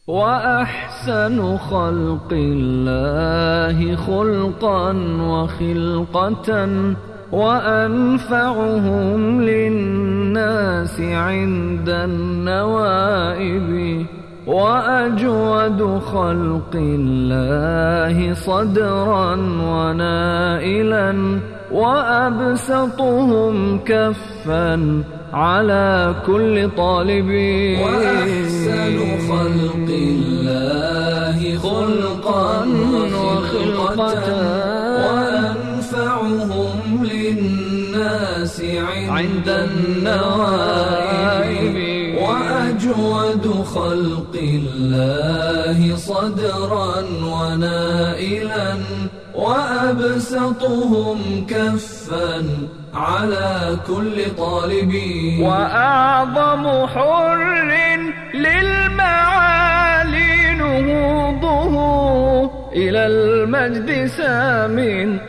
وأحسن خلق الله خلقا وخلقة وأنفعهم للناس عند النوائب وأجود خلق الله صدرا ونائلا وأبسطهم كفا على كل طالب. وأحسن خلق الله خلقا وخلقة وأنفعهم للناس عند النوائب وأجود خلق الله صدرا ونائلا وأبسطهم كفا على كل طالب. وأعظم حر للمعالي نهوضه إلى المجد سام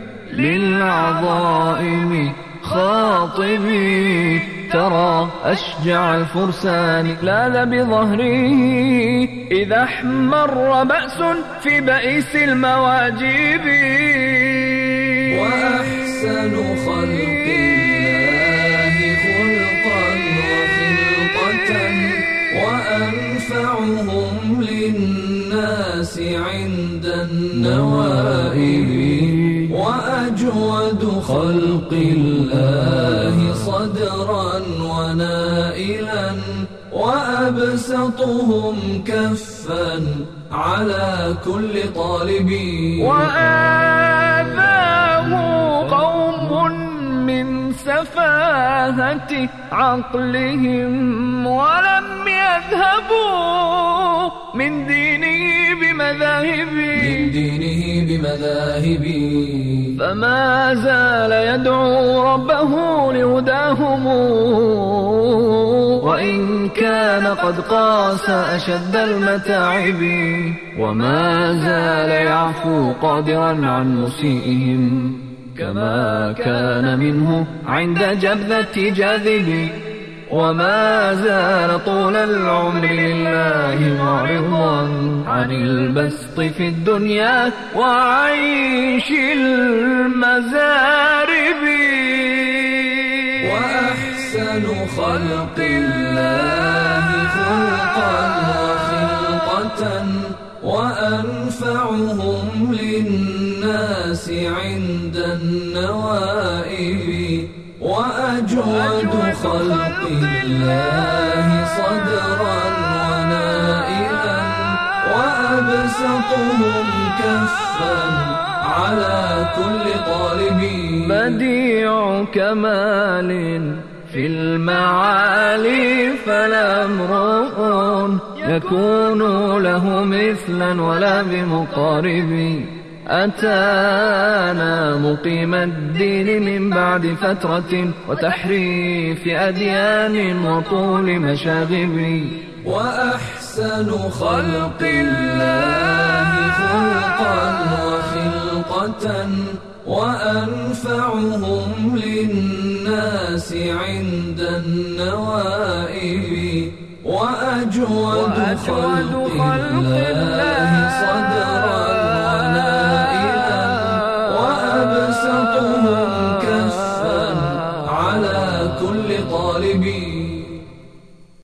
للعظائم خاطبي ترى أشجع الفرسان لاذ بظهره إذا احمر بأس في بئيس المواجب. وأحسن خلق الله خلقا وخلقة وأنفعهم للناس عند النوائب وأجود خلق الله صدرا ونائلا وأبسطهم كفا على كل طالب. وآذاه قوم من سفاهة عقلهم ولم يذهبوا من دينه بمذاهب فما زال يدعو ربه لهداهم وإن كان قد قاس أشد المتاعب وما زال يعفو قادرا عن مسيئهم كما كان منه عند جبذة جاذب وما زال طول العمر لله معرضا عن البسط في الدنيا وعيش المزارب. وأحسن خلق الله خلقا وخلقة وأنفعهم للناس عند النوائب وأجود خلق الله صدرا ونائلا وأبسطهم كفا على كل طالب. بديع كمال في المعالي فلا امرؤ يكون له مثلا ولا بمقارب أتانا مقيم الدين من بعد فترة وتحريف أديان وطول مشاغب. وأحسن خلق الله خلقا وخلقة وأنفعهم للناس عند النوائب وأجود خلق الله صدرا